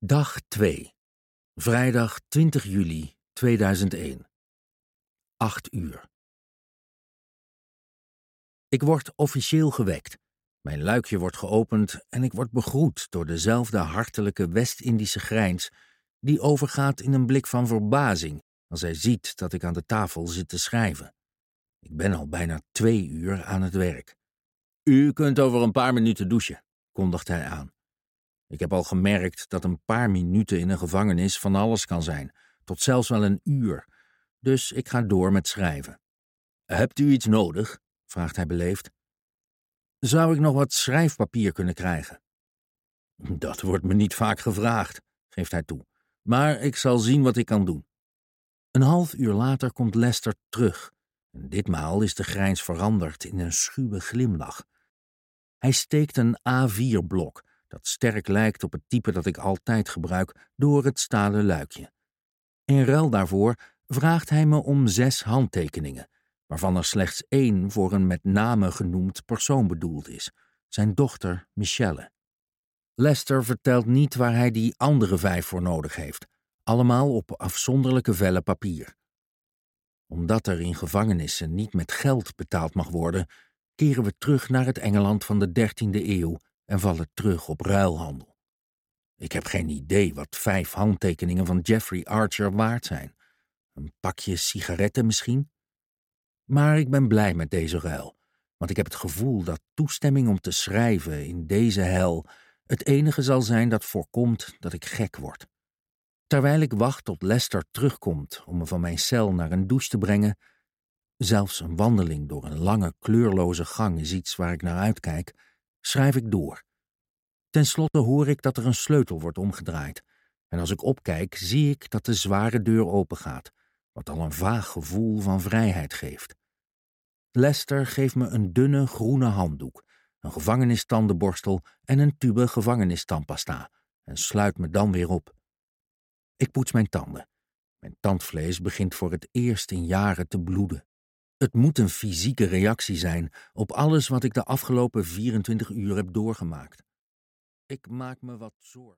Dag 2. Vrijdag 20 juli 2001. 8 uur. Ik word officieel gewekt. Mijn luikje wordt geopend en ik word begroet door dezelfde hartelijke West-Indische grijns die overgaat in een blik van verbazing als hij ziet dat ik aan de tafel zit te schrijven. Ik ben al bijna 2 uur aan het werk. U kunt over een paar minuten douchen, kondigt hij aan. Ik heb al gemerkt dat een paar minuten in een gevangenis van alles kan zijn, tot zelfs wel een uur, dus ik ga door met schrijven. Hebt u iets nodig? Vraagt hij beleefd. Zou ik nog wat schrijfpapier kunnen krijgen? Dat wordt me niet vaak gevraagd, geeft hij toe, maar ik zal zien wat ik kan doen. Een half uur later komt Lester terug, en ditmaal is de grijns veranderd in een schuwe glimlach. Hij steekt een A4-blok, dat sterk lijkt op het type dat ik altijd gebruik, door het stalen luikje. In ruil daarvoor vraagt hij me om 6 handtekeningen, waarvan er slechts 1 voor een met name genoemd persoon bedoeld is, zijn dochter Michelle. Lester vertelt niet waar hij die andere 5 voor nodig heeft, allemaal op afzonderlijke vellen papier. Omdat er in gevangenissen niet met geld betaald mag worden, keren we terug naar het Engeland van de 13e eeuw en vallen terug op ruilhandel. Ik heb geen idee wat 5 handtekeningen van Jeffrey Archer waard zijn. Een pakje sigaretten misschien? Maar ik ben blij met deze ruil, want ik heb het gevoel dat toestemming om te schrijven in deze hel het enige zal zijn dat voorkomt dat ik gek word. Terwijl ik wacht tot Lester terugkomt om me van mijn cel naar een douche te brengen, zelfs een wandeling door een lange kleurloze gang is iets waar ik naar uitkijk, schrijf ik door. Ten slotte hoor ik dat er een sleutel wordt omgedraaid, en als ik opkijk zie ik dat de zware deur opengaat, wat al een vaag gevoel van vrijheid geeft. Lester geeft me een dunne groene handdoek, een gevangenistandenborstel en een tube gevangenistandpasta en sluit me dan weer op. Ik poets mijn tanden. Mijn tandvlees begint voor het eerst in jaren te bloeden. Het moet een fysieke reactie zijn op alles wat ik de afgelopen 24 uur heb doorgemaakt. Ik maak me wat zorgen.